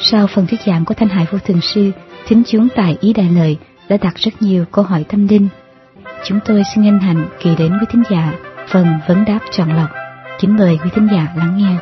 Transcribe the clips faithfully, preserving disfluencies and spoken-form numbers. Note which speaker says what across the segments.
Speaker 1: Sau phần thuyết giảng của Thanh Hải Vô Thường Sư, thính chúng tại Ý Đại Lợi đã đặt rất nhiều câu hỏi tâm linh. Chúng tôi xin hân hạnh gửi đến quý thính giả phần vấn đáp chọn lọc. Kính mời quý thính giả lắng nghe.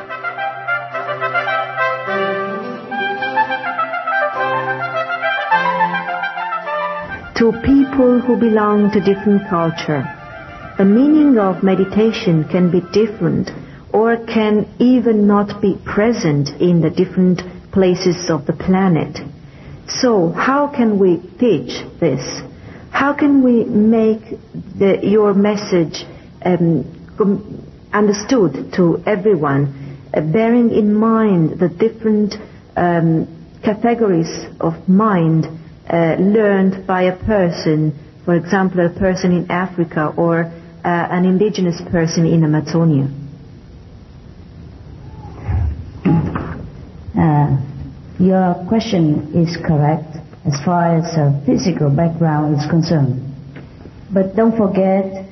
Speaker 2: To people who belong to different culture, the meaning of meditation can be different or can even not be present in the different places of the planet. So how can we teach this? How can we make the, your message um, understood to everyone, uh, bearing in mind the different um, categories of mind uh, learned by a person, for example, a person in Africa or uh, an indigenous person in Amazonia?
Speaker 3: Uh, your question is correct as far as uh, physical background is concerned. But don't forget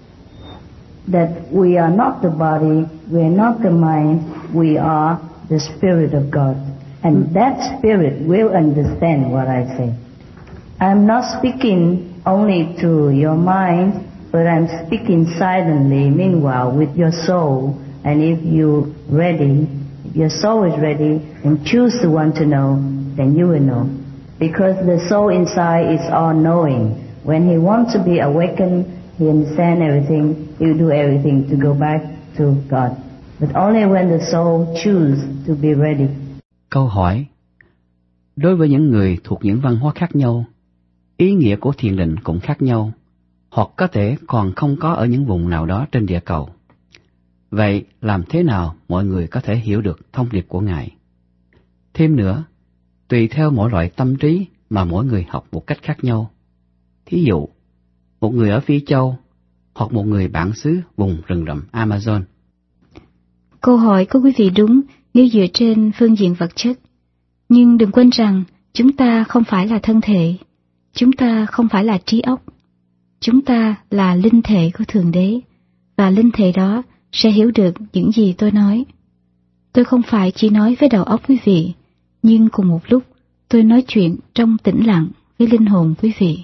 Speaker 3: that we are not the body, we are not the mind, we are the Spirit of God. And that Spirit will understand what I say. I'm not speaking only to your mind, but I'm speaking silently, meanwhile, with your soul. And if you're ready, if your soul is ready, and choose to want to know, then you will know. Because the soul inside is all-knowing. When he wants to be awakened, he understands everything, he will do everything to go back to God. But only when the soul chooses to be ready.
Speaker 4: Câu hỏi: đối với những người thuộc những văn hóa khác nhau, ý nghĩa của thiền định cũng khác nhau, hoặc có thể còn không có ở những vùng nào đó trên địa cầu. Vậy làm thế nào mọi người có thể hiểu được thông điệp của Ngài? Thêm nữa, tùy theo mỗi loại tâm trí mà mỗi người học một cách khác nhau. Thí dụ, một người ở Phi Châu hoặc một người bản xứ vùng rừng rậm Amazon.
Speaker 1: Câu hỏi của quý vị đúng nếu dựa trên phương diện vật chất. Nhưng đừng quên rằng chúng ta không phải là thân thể, chúng ta không phải là trí óc. Chúng ta là linh thể của Thượng Đế, và linh thể đó sẽ hiểu được những gì tôi nói. Tôi không phải chỉ nói với đầu óc quý vị, nhưng cùng một lúc tôi nói chuyện trong tĩnh lặng với linh hồn quý vị.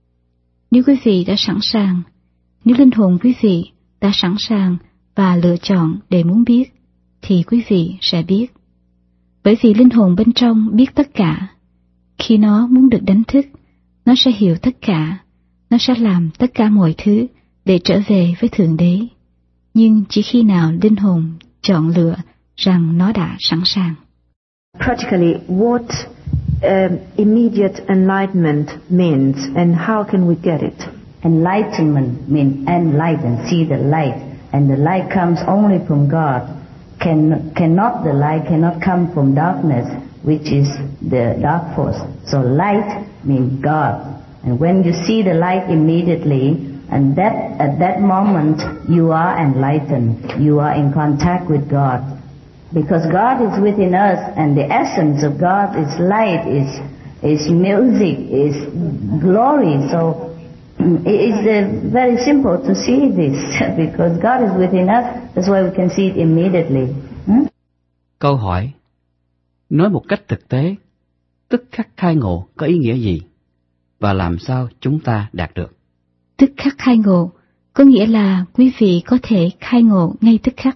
Speaker 1: Nếu quý vị đã sẵn sàng, nếu linh hồn quý vị đã sẵn sàng và lựa chọn để muốn biết, thì quý vị sẽ biết. Bởi vì linh hồn bên trong biết tất cả. Khi nó muốn được đánh thức, nó sẽ hiểu tất cả, nó sẽ làm tất cả mọi thứ để trở về với Thượng Đế. Nhưng chỉ khi nào linh hồn chọn lựa rằng nó đã sẵn sàng.
Speaker 2: Practically, what um, immediate enlightenment means and how can we get it?
Speaker 3: Enlightenment means enlighten, see the light, and the light comes only from God. Can, cannot the light cannot come from darkness, which is the dark force. So light means God, and when you see the light immediately, and that at that moment you are enlightened, you are in contact with God. Because God is within us, and the essence of God is light, is is music, is glory. So it is uh, very simple to see this, because God is within us. That's why we can see it immediately. Hmm?
Speaker 4: Câu hỏi: nói một cách thực tế, tức khắc khai ngộ có ý nghĩa gì, và làm sao chúng ta đạt được?
Speaker 1: Tức khắc khai ngộ có nghĩa là quý vị có thể khai ngộ ngay tức khắc.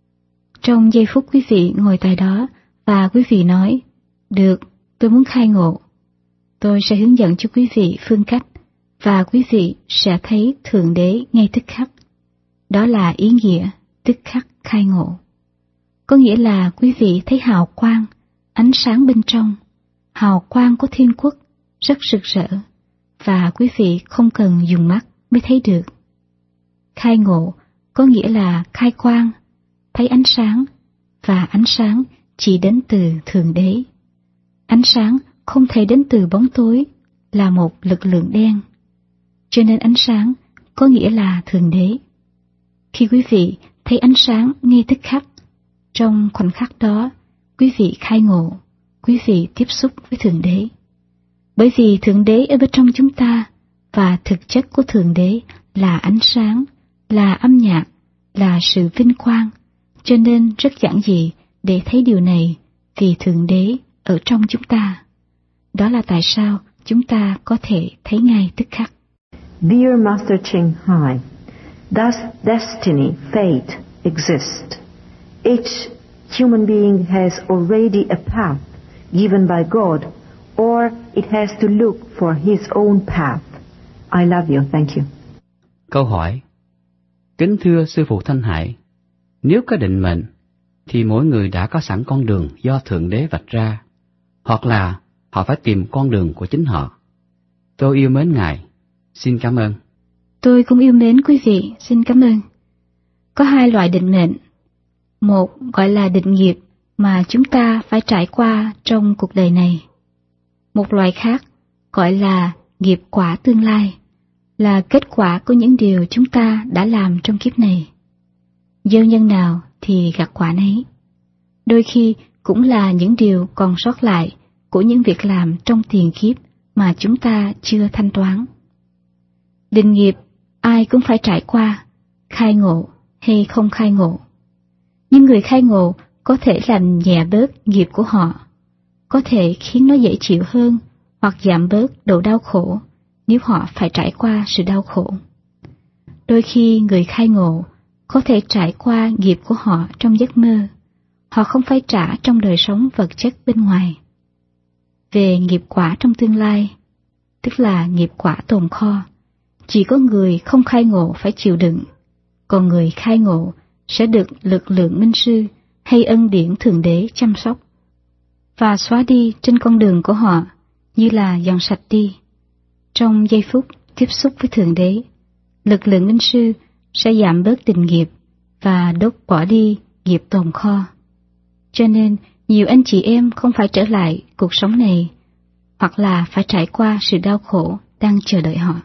Speaker 1: Trong giây phút quý vị ngồi tại đó và quý vị nói, được, tôi muốn khai ngộ. Tôi sẽ hướng dẫn cho quý vị phương cách và quý vị sẽ thấy Thượng Đế ngay tức khắc. Đó là ý nghĩa tức khắc khai ngộ. Có nghĩa là quý vị thấy hào quang, ánh sáng bên trong, hào quang của thiên quốc rất rực rỡ, và quý vị không cần dùng mắt mới thấy được. Khai ngộ có nghĩa là khai quang, thấy ánh sáng, và ánh sáng chỉ đến từ Thượng Đế. Ánh sáng không thể đến từ bóng tối, là một lực lượng đen. Cho nên ánh sáng có nghĩa là Thượng Đế. Khi quý vị thấy ánh sáng ngay tức khắc, trong khoảnh khắc đó, quý vị khai ngộ, quý vị tiếp xúc với Thượng Đế. Bởi vì Thượng Đế ở bên trong chúng ta, và thực chất của Thượng Đế là ánh sáng, là âm nhạc, là sự vinh quang, cho nên rất giản dị để thấy điều này, vì Thượng Đế ở trong chúng ta. Đó là tại sao chúng ta có thể thấy ngay tức khắc.
Speaker 2: Dear Master Ching Hai, does destiny, fate exist? Each human being has already a path given by God, or it has to look for his own path. I love you, thank you.
Speaker 4: Câu hỏi: Kính thưa Sư Phụ Thanh Hải, nếu có định mệnh, thì mỗi người đã có sẵn con đường do Thượng Đế vạch ra, hoặc là họ phải tìm con đường của chính họ. Tôi yêu mến Ngài, xin cảm ơn.
Speaker 1: Tôi cũng yêu mến quý vị, xin cảm ơn. Có hai loại định mệnh. Một gọi là định nghiệp mà chúng ta phải trải qua trong cuộc đời này. Một loại khác gọi là nghiệp quả tương lai, là kết quả của những điều chúng ta đã làm trong kiếp này. Gieo nhân nào thì gặt quả nấy. Đôi khi cũng là những điều còn sót lại của những việc làm trong tiền kiếp mà chúng ta chưa thanh toán. Định nghiệp ai cũng phải trải qua, khai ngộ hay không khai ngộ. Nhưng người khai ngộ có thể làm nhẹ bớt nghiệp của họ, có thể khiến nó dễ chịu hơn hoặc giảm bớt độ đau khổ nếu họ phải trải qua sự đau khổ. Đôi khi người khai ngộ có thể trải qua nghiệp của họ trong giấc mơ, họ không phải trả trong đời sống vật chất bên ngoài. Về nghiệp quả trong tương lai, tức là nghiệp quả tồn kho, chỉ có người không khai ngộ phải chịu đựng, còn người khai ngộ sẽ được lực lượng minh sư hay ân điển Thượng Đế chăm sóc và xóa đi trên con đường của họ như là dọn sạch đi. Trong giây phút tiếp xúc với Thượng Đế, lực lượng minh sư sẽ giảm bớt tình nghiệp và đốt bỏ đi nghiệp tồn kho. Cho nên nhiều anh chị em không phải trở lại cuộc sống này, hoặc là phải trải qua sự đau khổ đang chờ đợi họ.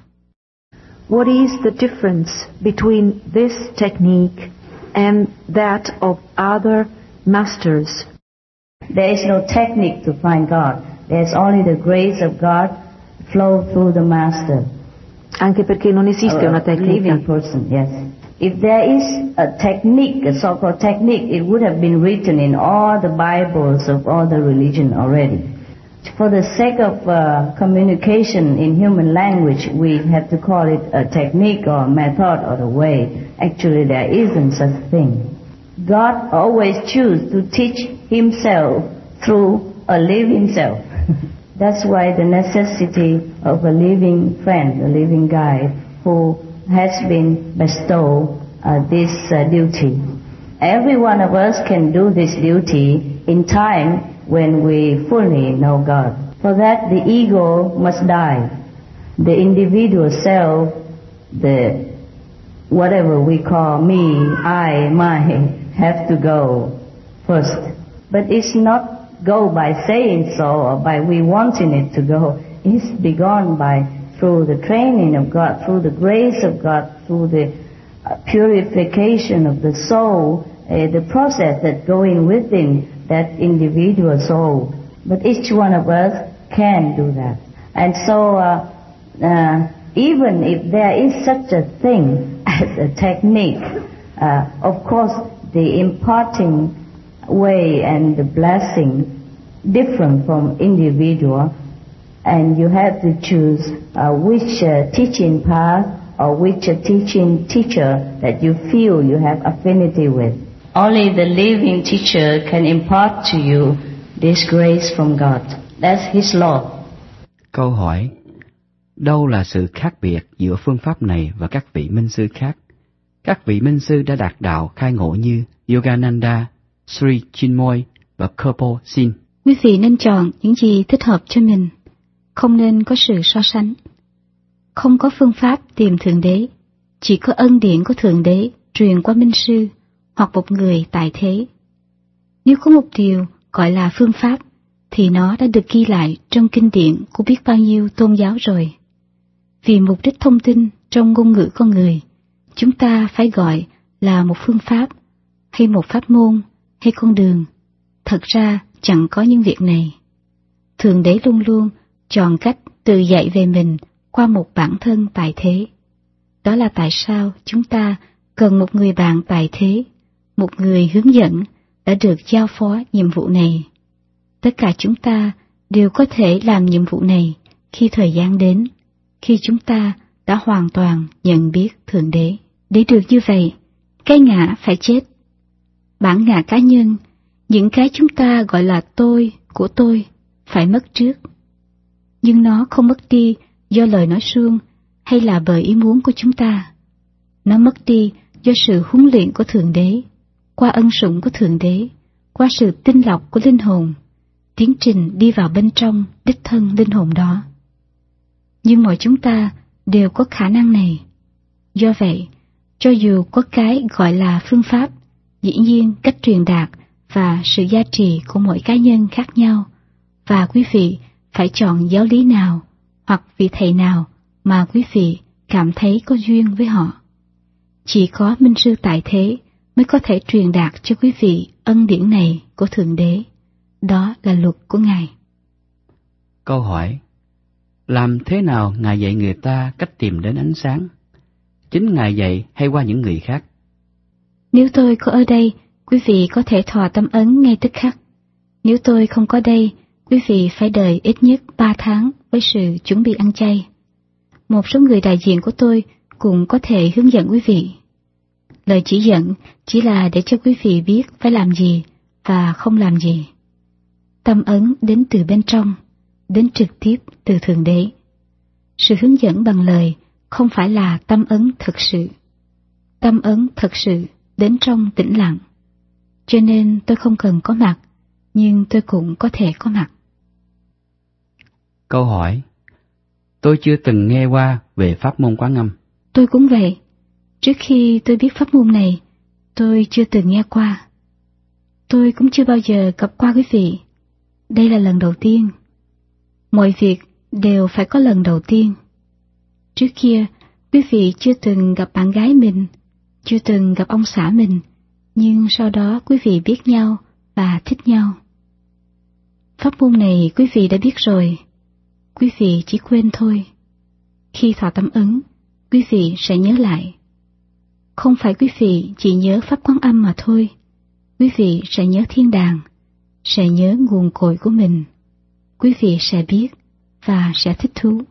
Speaker 2: What is the difference between this technique and that of other masters?
Speaker 3: There is no technique to find God. There's only the grace of God flow through the master.
Speaker 2: Anche perché non esiste una
Speaker 3: A
Speaker 2: tecnica.
Speaker 3: living person, yes. If there is a technique, a so-called technique, it would have been written in all the Bibles of all the religion already. For the sake of uh, communication in human language, we have to call it a technique or a method or a way. Actually, there isn't such a thing. God always chooses to teach himself through a living self. That's why the necessity of a living friend, a living guide, who has been bestowed uh, this uh, duty. Every one of us can do this duty in time when we fully know God. For that, the ego must die. The individual self, the whatever we call me, I, my, have to go first. But it's not go by saying so or by we wanting it to go. It's be gone by through the training of God, through the grace of God, through the uh, purification of the soul, uh, the process that going within that individual soul. But each one of us can do that. And so uh, uh, even if there is such a thing as a technique, uh, of course the imparting way and the blessing different from individual, and you have to choose uh, which uh, teaching path or which uh, teaching teacher that you feel you have affinity with. Only the living teacher can impart to you this grace from God. That's his law.
Speaker 4: Câu hỏi: đâu là sự khác biệt giữa phương pháp này và các vị minh sư khác? Các vị minh sư đã đạt đạo khai ngộ như Yogananda, Sri Chinmoy và Khepo Sin.
Speaker 1: Quý vị nên chọn những gì thích hợp cho mình, không nên có sự so sánh. Không có phương pháp tìm Thượng Đế, chỉ có ân điển của Thượng Đế truyền qua minh sư hoặc một người tại thế. Nếu có một điều gọi là phương pháp, thì nó đã được ghi lại trong kinh điển của biết bao nhiêu tôn giáo rồi. Vì mục đích thông tin trong ngôn ngữ con người, chúng ta phải gọi là một phương pháp, hay một pháp môn, hay con đường. Thật ra chẳng có những việc này. Thượng Đế luôn luôn chọn cách tự dạy về mình qua một bản thân tại thế. Đó là tại sao chúng ta cần một người bạn tại thế, một người hướng dẫn đã được giao phó nhiệm vụ này. Tất cả chúng ta đều có thể làm nhiệm vụ này khi thời gian đến, khi chúng ta đã hoàn toàn nhận biết Thượng Đế. Để được như vậy, cái ngã phải chết. Bản ngã cá nhân, những cái chúng ta gọi là tôi, của tôi, phải mất trước. Nhưng nó không mất đi do lời nói suông hay là bởi ý muốn của chúng ta. Nó mất đi do sự huấn luyện của Thượng Đế, qua ân sủng của Thượng Đế, qua sự tinh lọc của linh hồn, tiến trình đi vào bên trong đích thân linh hồn đó. Nhưng mọi chúng ta đều có khả năng này. Do vậy, cho dù có cái gọi là phương pháp, dĩ nhiên cách truyền đạt và sự gia trì của mỗi cá nhân khác nhau, và quý vị phải chọn giáo lý nào hoặc vị thầy nào mà quý vị cảm thấy có duyên với họ. Chỉ có minh sư tại thế mới có thể truyền đạt cho quý vị ân điển này của Thượng Đế. Đó là luật của Ngài.
Speaker 4: Câu hỏi: làm thế nào Ngài dạy người ta cách tìm đến ánh sáng? Chính Ngài dạy hay qua những người khác?
Speaker 1: Nếu tôi có ở đây, quý vị có thể thọ tâm ấn ngay tức khắc. Nếu tôi không có đây, quý vị phải đợi ít nhất ba tháng với sự chuẩn bị ăn chay. Một số người đại diện của tôi cũng có thể hướng dẫn quý vị. Lời chỉ dẫn chỉ là để cho quý vị biết phải làm gì và không làm gì. Tâm ấn đến từ bên trong, đến trực tiếp từ Thượng Đế. Sự hướng dẫn bằng lời không phải là tâm ấn thực sự. Tâm ấn thực sự đến trong tĩnh lặng. Cho nên tôi không cần có mặt, nhưng tôi cũng có thể có mặt.
Speaker 4: Câu hỏi: tôi chưa từng nghe qua về pháp môn Quán Âm.
Speaker 1: Tôi cũng vậy. Trước khi tôi biết pháp môn này, tôi chưa từng nghe qua. Tôi cũng chưa bao giờ gặp qua quý vị. Đây là lần đầu tiên. Mọi việc đều phải có lần đầu tiên. Trước kia, quý vị chưa từng gặp bạn gái mình, chưa từng gặp ông xã mình, nhưng sau đó quý vị biết nhau và thích nhau. Pháp môn này quý vị đã biết rồi, quý vị chỉ quên thôi. Khi thọ tâm ấn, quý vị sẽ nhớ lại. Không phải quý vị chỉ nhớ Pháp Quán Âm mà thôi, quý vị sẽ nhớ thiên đàng, sẽ nhớ nguồn cội của mình. Quý vị sẽ biết và sẽ thích thú.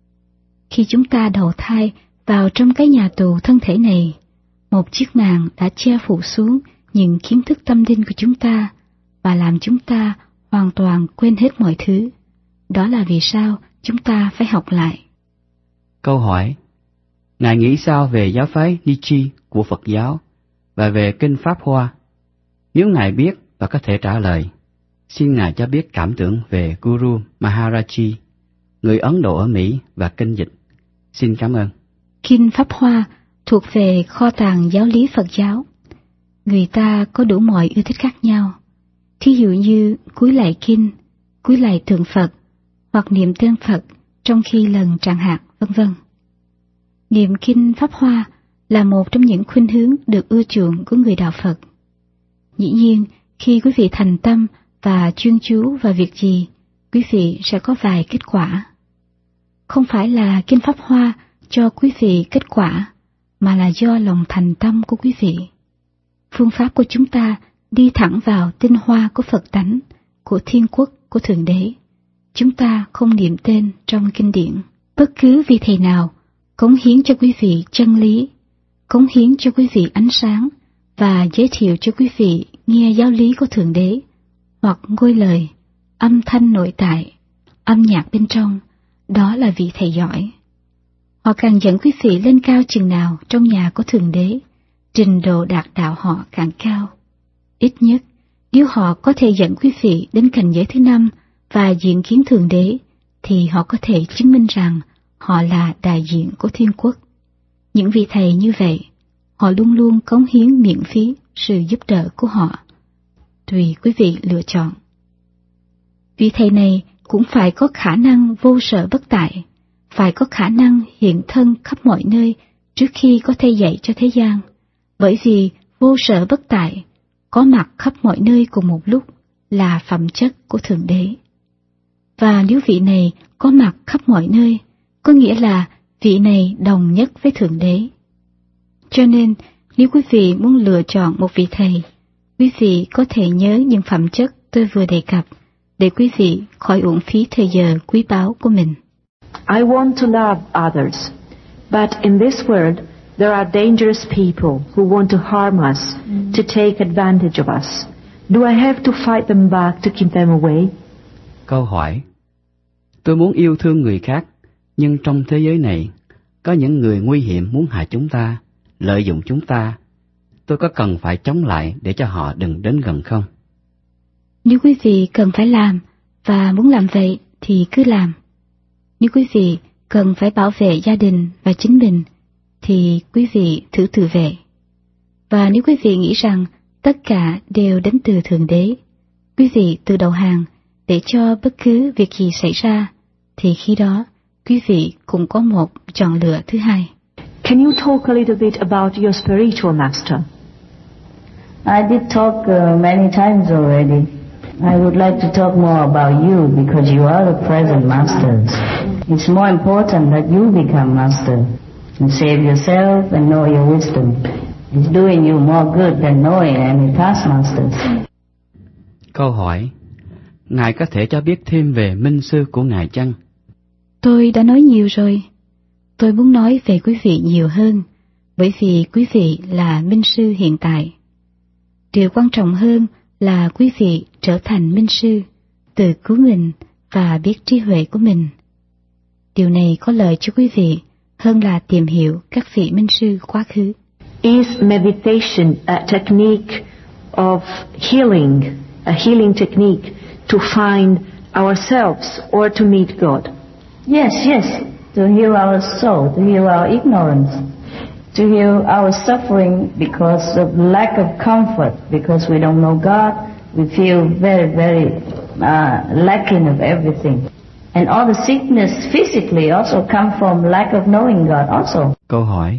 Speaker 1: Khi chúng ta đầu thai vào trong cái nhà tù thân thể này, một chiếc màn đã che phủ xuống những kiến thức tâm linh của chúng ta và làm chúng ta hoàn toàn quên hết mọi thứ. Đó là vì sao chúng ta phải học lại.
Speaker 4: Câu hỏi: Ngài nghĩ sao về giáo phái Nietzsche của Phật giáo và về Kinh Pháp Hoa? Nếu Ngài biết và có thể trả lời, xin Ngài cho biết cảm tưởng về Guru Maharaji, người Ấn Độ ở Mỹ và kinh dịch. Xin cảm ơn.
Speaker 1: Kinh Pháp Hoa thuộc về kho tàng giáo lý Phật giáo. Người ta có đủ mọi yêu thích khác nhau. Thí dụ như cúi lạy kinh, cúi lạy tượng Phật, hoặc niệm tên Phật trong khi lần tràng hạt, vân vân. Niệm kinh Pháp Hoa là một trong những khuynh hướng được ưa chuộng của người đạo Phật. Dĩ nhiên, khi quý vị thành tâm và chuyên chú vào việc gì, quý vị sẽ có vài kết quả. Không phải là kinh Pháp Hoa cho quý vị kết quả, mà là do lòng thành tâm của quý vị. Phương pháp của chúng ta đi thẳng vào tinh hoa của Phật tánh, của thiên quốc, của Thượng Đế. Chúng ta không niệm tên trong kinh điển. Bất cứ vị thầy nào cống hiến cho quý vị chân lý, cống hiến cho quý vị ánh sáng và giới thiệu cho quý vị nghe giáo lý của Thượng Đế, hoặc ngôi lời, âm thanh nội tại, âm nhạc bên trong, đó là vị thầy giỏi. Họ càng dẫn quý vị lên cao chừng nào trong nhà của Thượng Đế, trình độ đạt đạo họ càng cao. Ít nhất, nếu họ có thể dẫn quý vị đến cảnh giới thứ năm và diện kiến Thượng Đế, thì họ có thể chứng minh rằng họ là đại diện của thiên quốc. Những vị thầy như vậy, họ luôn luôn cống hiến miễn phí sự giúp đỡ của họ. Tùy quý vị lựa chọn. Vị thầy này cũng phải có khả năng vô sở bất tại, phải có khả năng hiện thân khắp mọi nơi trước khi có thể dạy cho thế gian, bởi vì vô sở bất tại, có mặt khắp mọi nơi cùng một lúc là phẩm chất của Thượng Đế. Và nếu vị này có mặt khắp mọi nơi, có nghĩa là vị này đồng nhất với Thượng Đế. Cho nên, nếu quý vị muốn lựa chọn một vị thầy, quý vị có thể nhớ những phẩm chất tôi vừa đề cập để quý vị khỏi uổng phí thời giờ quý báu của mình.
Speaker 2: I want to love others, but in this world there are dangerous people who want to harm us, mm. to take advantage of us. Do I have to fight them back to keep them away?
Speaker 4: Câu hỏi: tôi muốn yêu thương người khác, nhưng trong thế giới này có những người nguy hiểm muốn hại chúng ta, lợi dụng chúng ta. Tôi có cần phải chống lại để cho họ đừng đến gần không?
Speaker 1: Nếu quý vị cần phải làm và muốn làm vậy thì cứ làm. Nếu quý vị cần phải bảo vệ gia đình và chính mình thì quý vị thử tự vệ. Và nếu quý vị nghĩ rằng tất cả đều đến từ Thượng Đế, quý vị tự đầu hàng để cho bất cứ việc gì xảy ra, thì khi đó quý vị cũng có một chọn lựa thứ hai.
Speaker 2: Can you talk a little bit about your spiritual master?
Speaker 3: I did talk uh, many times already. I would like to talk more about you because you are the present masters. It's more important that you become master and save yourself and know your wisdom. It's doing you more good than knowing any past masters.
Speaker 4: Câu hỏi: Ngài có thể cho biết thêm về minh sư của Ngài chăng?
Speaker 1: Tôi đã nói nhiều rồi. Tôi muốn nói về quý vị nhiều hơn, bởi vì quý vị là minh sư hiện tại. Điều quan trọng hơn là quý vị trở thành minh sư, tự cứu mình và biết trí huệ của mình. Điều này có lợi cho quý vị hơn là tìm hiểu các vị minh sư quá khứ.
Speaker 2: Is meditation a technique of healing, a healing technique to find ourselves or to meet God?
Speaker 3: Yes, yes, to heal our soul, to heal our ignorance, to heal our suffering because of lack of comfort, because we don't know God, we feel very, very uh, lacking of everything. And all the sickness physically also come from lack of knowing God also.
Speaker 4: Câu hỏi: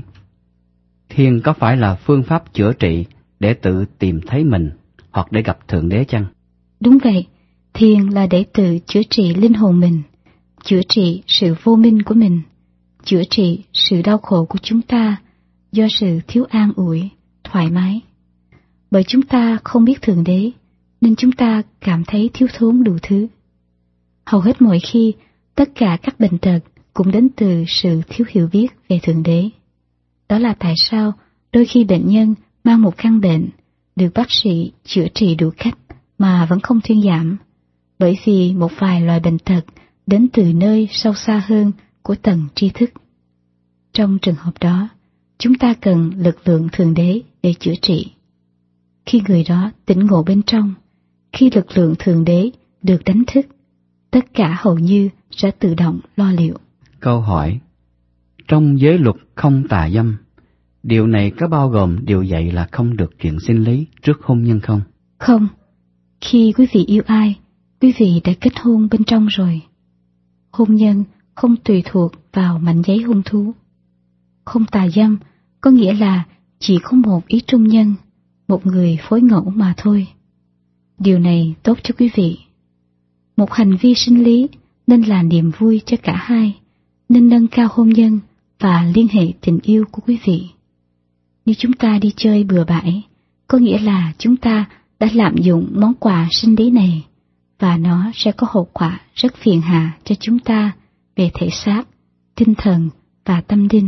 Speaker 4: Thiền có phải là phương pháp chữa trị để tự tìm thấy mình hoặc để gặp Thượng Đế chăng?
Speaker 1: Đúng vậy, thiền là để tự chữa trị linh hồn mình, chữa trị sự vô minh của mình, chữa trị sự đau khổ của chúng ta do sự thiếu an ủi, thoải mái. Bởi chúng ta không biết Thượng Đế, nên chúng ta cảm thấy thiếu thốn đủ thứ. Hầu hết mọi khi, tất cả các bệnh tật cũng đến từ sự thiếu hiểu biết về Thượng Đế. Đó là tại sao đôi khi bệnh nhân mang một căn bệnh, được bác sĩ chữa trị đủ cách mà vẫn không thuyên giảm, bởi vì một vài loại bệnh tật đến từ nơi sâu xa hơn của tầng tri thức. Trong trường hợp đó, chúng ta cần lực lượng Thượng Đế để chữa trị. Khi người đó tỉnh ngộ bên trong, khi lực lượng Thượng Đế được đánh thức, tất cả hầu như sẽ tự động lo liệu.
Speaker 4: Câu hỏi: Trong giới luật không tà dâm, điều này có bao gồm điều dạy là không được chuyện sinh lý trước hôn nhân không?
Speaker 1: Không. Khi quý vị yêu ai, quý vị đã kết hôn bên trong rồi. Hôn nhân không tùy thuộc vào mảnh giấy hôn thú. Không tà dâm có nghĩa là chỉ có một ý trung nhân, một người phối ngẫu mà thôi. Điều này tốt cho quý vị. Một hành vi sinh lý nên là niềm vui cho cả hai, nên nâng cao hôn nhân và liên hệ tình yêu của quý vị. Nếu chúng ta đi chơi bừa bãi, có nghĩa là chúng ta đã lạm dụng món quà sinh lý này, và nó sẽ có hậu quả rất phiền hà cho chúng ta về thể xác, tinh thần và tâm linh.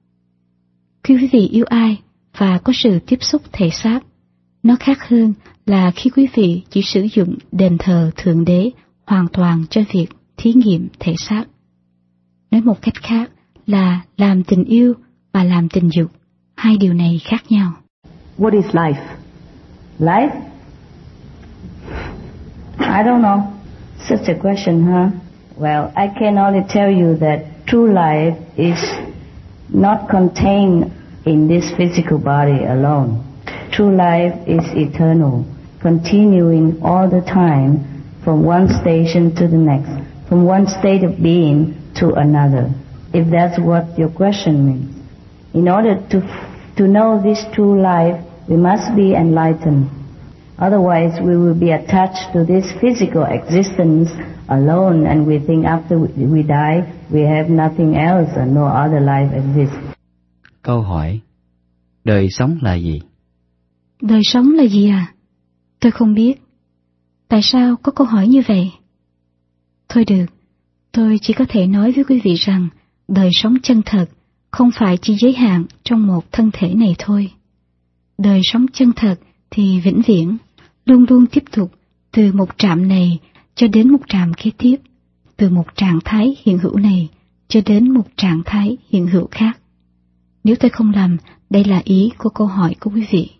Speaker 1: Khi quý vị yêu ai và có sự tiếp xúc thể xác, nó khác hơn là khi quý vị chỉ sử dụng đền thờ Thượng Đế hoàn toàn cho việc thí nghiệm thể xác. Nói một cách khác là làm tình yêu và làm tình dục, hai điều này khác nhau.
Speaker 2: What is life?
Speaker 3: Life? I don't know. Such a question, huh? Well, I can only tell you that true life is not contained in this physical body alone. True life is eternal, continuing all the time from one station to the next, from one state of being to another, if that's what your question means. In order to to know this true life, we must be enlightened. Otherwise, we will be attached to this physical existence alone, and we think after we die, we have nothing else and no other life exists.
Speaker 4: Câu hỏi: Đời sống là gì?
Speaker 1: Đời sống là gì à? Tôi không biết. Tại sao có câu hỏi như vậy? Thôi được, tôi chỉ có thể nói với quý vị rằng đời sống chân thật không phải chỉ giới hạn trong một thân thể này thôi. Đời sống chân thật thì vĩnh viễn, luôn luôn tiếp tục từ một trạm này cho đến một trạm kế tiếp, từ một trạng thái hiện hữu này cho đến một trạng thái hiện hữu khác. Nếu tôi không lầm, đây là ý của câu hỏi của quý vị.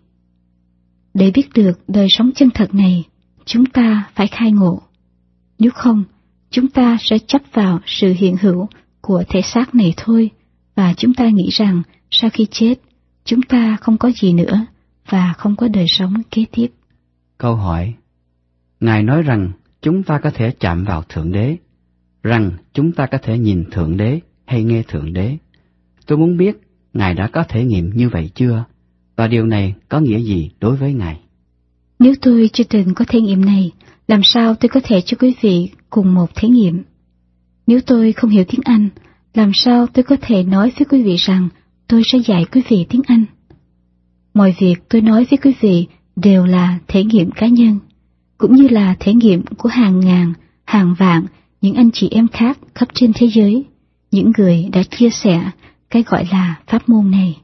Speaker 1: Để biết được đời sống chân thật này, chúng ta phải khai ngộ. Nếu không, chúng ta sẽ chấp vào sự hiện hữu của thể xác này thôi, và chúng ta nghĩ rằng sau khi chết, chúng ta không có gì nữa và không có đời sống kế tiếp.
Speaker 4: Câu hỏi: Ngài nói rằng chúng ta có thể chạm vào Thượng Đế, rằng chúng ta có thể nhìn Thượng Đế hay nghe Thượng Đế. Tôi muốn biết Ngài đã có thể nghiệm như vậy chưa, và điều này có nghĩa gì đối với Ngài?
Speaker 1: Nếu tôi chưa từng có thể nghiệm này, làm sao tôi có thể cho quý vị cùng một thể nghiệm? Nếu tôi không hiểu tiếng Anh, làm sao tôi có thể nói với quý vị rằng tôi sẽ dạy quý vị tiếng Anh? Mọi việc tôi nói với quý vị đều là thể nghiệm cá nhân, cũng như là thể nghiệm của hàng ngàn, hàng vạn những anh chị em khác khắp trên thế giới, những người đã chia sẻ cái gọi là pháp môn này.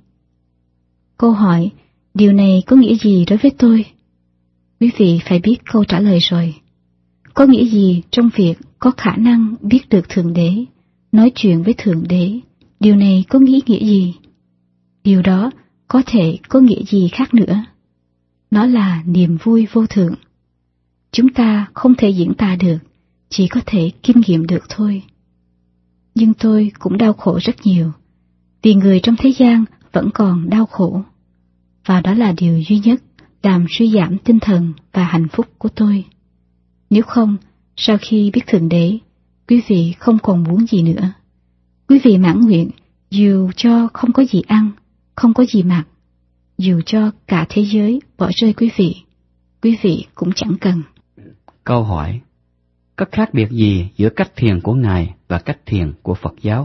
Speaker 1: Câu hỏi, điều này có nghĩa gì đối với tôi? Quý vị phải biết câu trả lời rồi. Có nghĩa gì trong việc có khả năng biết được Thượng Đế, nói chuyện với Thượng Đế? Điều này có nghĩa nghĩa gì? Điều đó có thể có nghĩa gì khác nữa? Nó là niềm vui vô thượng. Chúng ta không thể diễn tả được, chỉ có thể kinh nghiệm được thôi. Nhưng tôi cũng đau khổ rất nhiều, vì người trong thế gian vẫn còn đau khổ. Và đó là điều duy nhất làm suy giảm tinh thần và hạnh phúc của tôi. Nếu không, sau khi biết Thượng Đế, quý vị không còn muốn gì nữa. Quý vị mãn nguyện, dù cho không có gì ăn, không có gì mặc, dù cho cả thế giới bỏ rơi quý vị, quý vị cũng chẳng cần.
Speaker 4: Câu hỏi: Có khác biệt gì giữa cách thiền của Ngài và cách thiền của Phật giáo?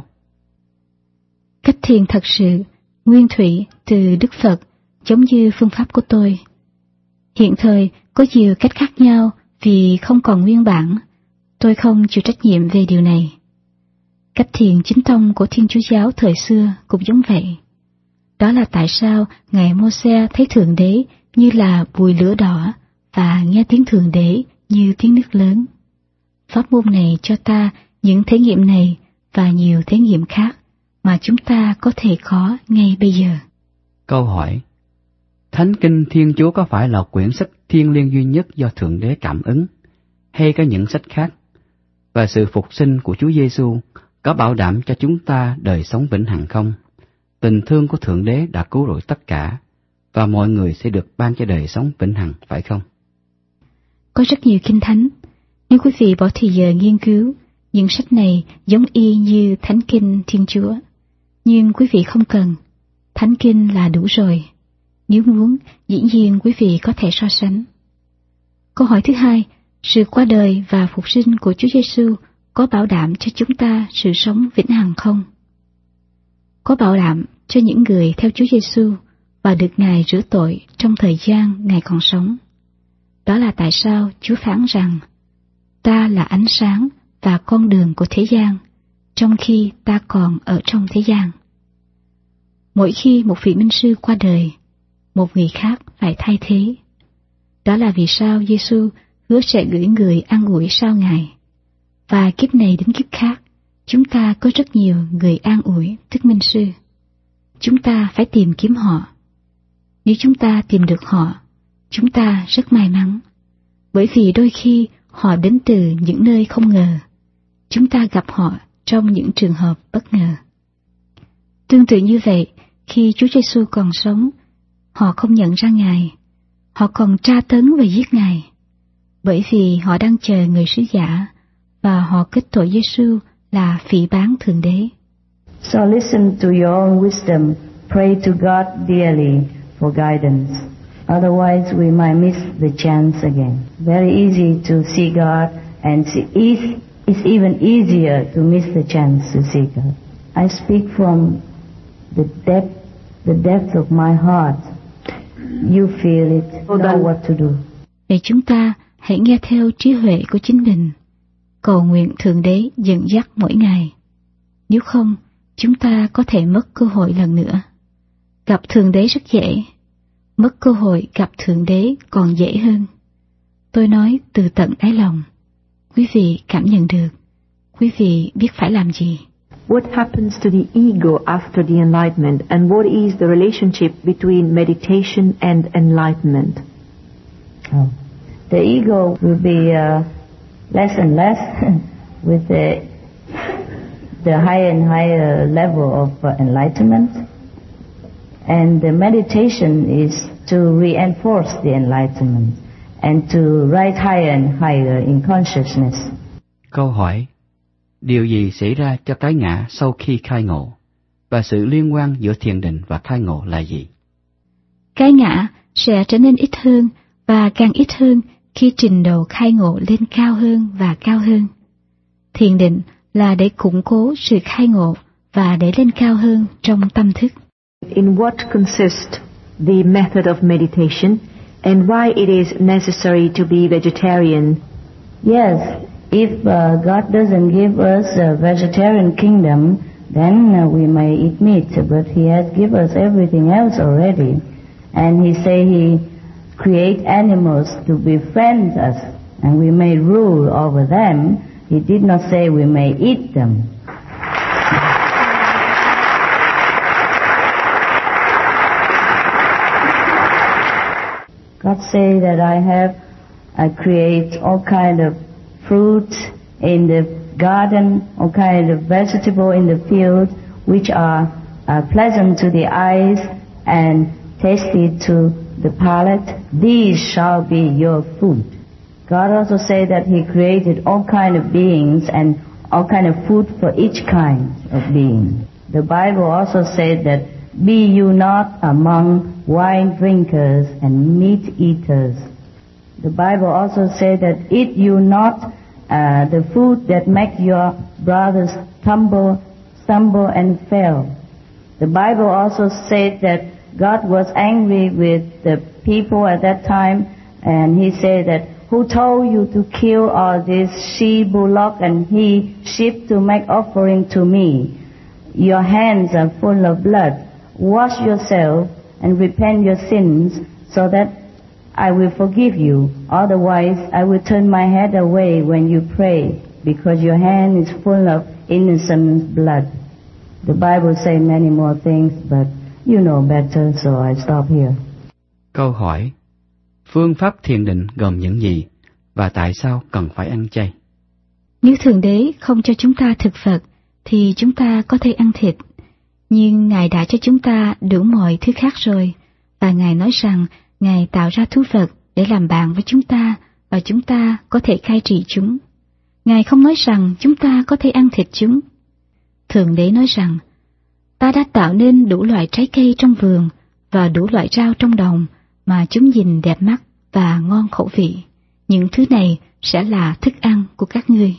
Speaker 1: Cách thiền thật sự, nguyên thủy từ Đức Phật, giống như phương pháp của tôi. Hiện thời có nhiều cách khác nhau vì không còn nguyên bản, tôi không chịu trách nhiệm về điều này. Cách thiền chính tông của Thiên Chúa giáo thời xưa cũng giống vậy. Đó là tại sao Ngài Mô-se thấy Thượng Đế như là bùi lửa đỏ và nghe tiếng Thượng Đế như tiếng nước lớn. Pháp môn này cho ta những thể nghiệm này và nhiều thể nghiệm khác mà chúng ta có thể có ngay bây giờ.
Speaker 4: Câu hỏi: Thánh Kinh Thiên Chúa có phải là quyển sách thiêng liêng duy nhất do Thượng Đế cảm ứng, hay có những sách khác? Và sự phục sinh của Chúa Giêsu có bảo đảm cho chúng ta đời sống vĩnh hằng không? Tình thương của Thượng Đế đã cứu rỗi tất cả, và mọi người sẽ được ban cho đời sống vĩnh hằng, phải không?
Speaker 1: Có rất nhiều kinh thánh. Nếu quý vị bỏ thời giờ nghiên cứu, những sách này giống y như Thánh Kinh Thiên Chúa. Nhưng quý vị không cần. Thánh Kinh là đủ rồi. Nếu muốn, dĩ nhiên quý vị có thể so sánh. Câu hỏi thứ hai, sự qua đời và phục sinh của Chúa Giêsu có bảo đảm cho chúng ta sự sống vĩnh hằng không? Có bảo đảm cho những người theo Chúa Giêsu và được Ngài rửa tội trong thời gian Ngài còn sống. Đó là tại sao Chúa phán rằng, ta là ánh sáng và con đường của thế gian, trong khi ta còn ở trong thế gian. Mỗi khi một vị minh sư qua đời, một người khác phải thay thế. Đó là vì sao Giêsu hứa sẽ gửi người an ủi sau Ngài. Và kiếp này đến kiếp khác, chúng ta có rất nhiều người an ủi, tức minh sư. Chúng ta phải tìm kiếm họ. Nếu chúng ta tìm được họ, chúng ta rất may mắn. Bởi vì đôi khi họ đến từ những nơi không ngờ. Chúng ta gặp họ trong những trường hợp bất ngờ. Tương tự như vậy, khi Chúa Giêsu còn sống, họ không nhận ra Ngài. Họ còn tra tấn và giết Ngài. Bởi vì họ đang chờ người sứ giả, và họ kết tội Giêsu là phỉ báng Thượng Đế.
Speaker 3: So listen to your own wisdom, pray to God dearly for guidance. Otherwise we might miss the chance again. Very easy to see God, and it's even easier to miss the chance to see God. I speak from the depth, the depth of my heart. You feel it, know what to do.
Speaker 1: Để chúng ta hãy nghe theo trí huệ của chính mình. cầu nguyện Thượng Đế dẫn dắt mỗi ngày. Nếu không, chúng ta có thể mất cơ hội lần nữa. Gặp Thượng Đế rất dễ, mất cơ hội gặp Thượng Đế còn dễ hơn. Tôi nói từ tận đáy lòng. Quý vị cảm nhận được. Quý vị biết phải làm gì.
Speaker 2: What happens to the ego after the enlightenment, and what is the relationship between meditation and enlightenment?
Speaker 3: Oh. The ego will be uh, less and less with the the higher and higher level of uh, enlightenment, and the meditation is to reinforce the enlightenment and to rise higher and higher in consciousness.
Speaker 4: Câu hỏi: điều gì xảy ra cho cái ngã sau khi khai ngộ, và sự liên quan giữa thiền định và khai ngộ là gì?
Speaker 1: Cái ngã sẽ trở nên ít hơn và càng ít hơn khi trình độ khai ngộ lên cao hơn và cao hơn. Thiền định là để củng cố sự khai ngộ và để lên cao hơn trong tâm thức.
Speaker 2: In what consists the method of meditation, and why it is necessary to be vegetarian?
Speaker 3: Yes, if uh, God doesn't give us a vegetarian kingdom, then uh, we may eat meat, but He has given us everything else already. And He say He create animals to befriend us, and we may rule over them. He did not say we may eat them. God say that I have, I create all kind of fruits in the garden, all kind of vegetable in the field, which are uh, pleasant to the eyes and tasty to the palate. These shall be your food. God also said that He created all kind of beings and all kind of food for each kind of being. The Bible also said that, be you not among wine drinkers and meat eaters. The Bible also said that, eat you not uh, the food that make your brothers tumble, stumble and fail. The Bible also said that God was angry with the people at that time, and He said that, who told you to kill all this she bullock and he sheep to make offering to me? Your hands are full of blood. Wash yourself and repent your sins, so that I will forgive you. Otherwise, I will turn my head away when you pray, because your hand is full of innocent blood. The Bible say many more things, but you know better, so I stop here.
Speaker 4: Câu hỏi: phương pháp thiền định gồm những gì, và tại sao cần phải ăn chay?
Speaker 1: Nếu Thượng Đế không cho chúng ta thực vật, thì chúng ta có thể ăn thịt. Nhưng Ngài đã cho chúng ta đủ mọi thứ khác rồi, và Ngài nói rằng Ngài tạo ra thú vật để làm bạn với chúng ta, và chúng ta có thể cai trị chúng. Ngài không nói rằng chúng ta có thể ăn thịt chúng. Thượng Đế nói rằng, ta đã tạo nên đủ loại trái cây trong vườn và đủ loại rau trong đồng mà chúng nhìn đẹp mắt và ngon khẩu vị. Những thứ này sẽ là thức ăn của các ngươi.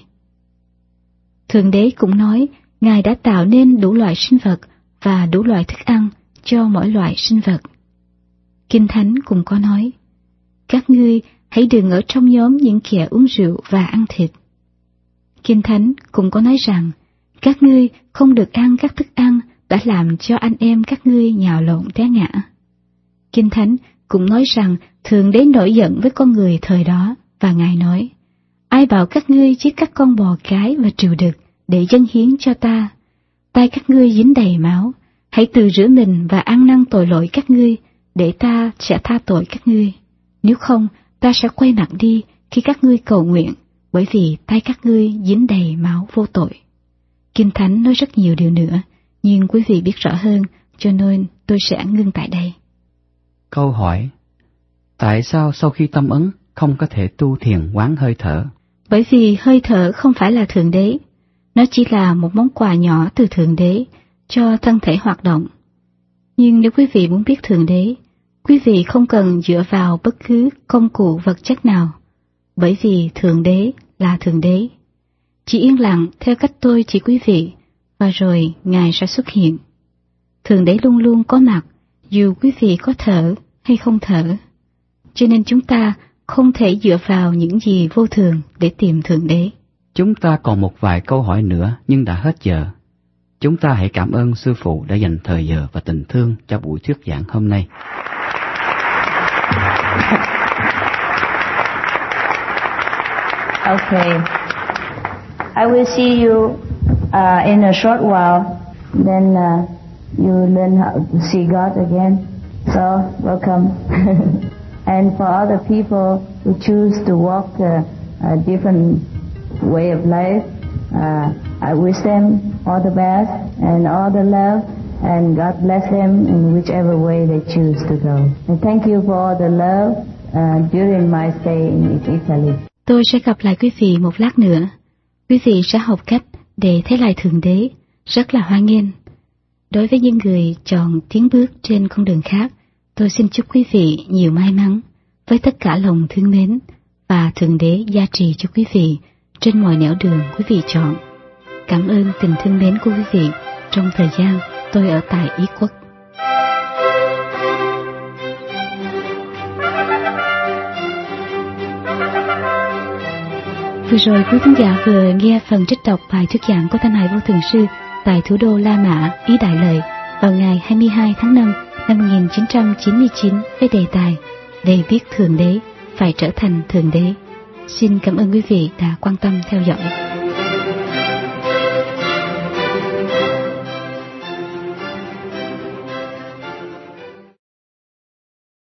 Speaker 1: Thượng Đế cũng nói, Ngài đã tạo nên đủ loại sinh vật và đủ loại thức ăn cho mỗi loại sinh vật. Kinh Thánh cũng có nói, các ngươi hãy đừng ở trong nhóm những kẻ uống rượu và ăn thịt. Kinh Thánh cũng có nói rằng, các ngươi không được ăn các thức ăn đã làm cho anh em các ngươi nhào lộn té ngã. Kinh Thánh cũng nói rằng Thượng Đế nổi giận với con người thời đó, và Ngài nói, ai bảo các ngươi giết các con bò cái và trừu đực để dâng hiến cho ta? Tay các ngươi dính đầy máu, hãy tự rửa mình và ăn năn tội lỗi các ngươi, để ta sẽ tha tội các ngươi. Nếu không, ta sẽ quay mặt đi khi các ngươi cầu nguyện, bởi vì tay các ngươi dính đầy máu vô tội. Kinh Thánh nói rất nhiều điều nữa, nhưng quý vị biết rõ hơn, cho nên tôi sẽ ngưng tại đây.
Speaker 4: Câu hỏi: tại sao sau khi tâm ấn không có thể tu thiền quán hơi thở?
Speaker 1: Bởi vì hơi thở không phải là Thượng Đế, nó chỉ là một món quà nhỏ từ Thượng Đế cho thân thể hoạt động. Nhưng nếu quý vị muốn biết Thượng Đế, quý vị không cần dựa vào bất cứ công cụ vật chất nào, bởi vì Thượng Đế là Thượng Đế. Chỉ yên lặng theo cách tôi chỉ quý vị, và rồi Ngài sẽ xuất hiện. Thượng Đế luôn luôn có mặt, dù quý vị có thở hay không thở. Cho nên chúng ta không thể dựa vào những gì vô thường để tìm Thượng Đế.
Speaker 4: Chúng ta còn một vài câu hỏi nữa nhưng đã hết giờ. Chúng ta hãy cảm ơn Sư Phụ đã dành thời giờ và tình thương cho buổi thuyết giảng hôm nay.
Speaker 3: Okay. I will see you uh, in a short while. Then uh, you learn how to see God again. So, welcome. And for other people who choose to walk a, a different way of life, uh, I wish them all the best and all the love, and God bless them in whichever way they choose to go. And thank you for all the love uh, during my stay in Italy.
Speaker 1: Tôi sẽ gặp lại quý vị một lát nữa. Quý vị sẽ học cách để thấy lại Thượng Đế, rất là hoan nghênh. Đối với những người chọn tiến bước trên con đường khác, tôi xin chúc quý vị nhiều may mắn với tất cả lòng thương mến, và Thượng Đế gia trì cho quý vị trên mọi nẻo đường quý vị chọn. Cảm ơn tình thương mến của quý vị trong thời gian tôi ở tại Ý Quốc. Vừa rồi quý khán giả vừa nghe phần trích đọc bài thuyết giảng của Thanh Hải Vô Thường Sư tại thủ đô La Mã, Ý Đại Lợi vào ngày hai mươi hai tháng năm năm một nghìn chín trăm chín mươi chín với đề tài Để biết Thượng Đế phải trở thành Thượng Đế. Xin cảm ơn quý vị đã quan tâm theo dõi.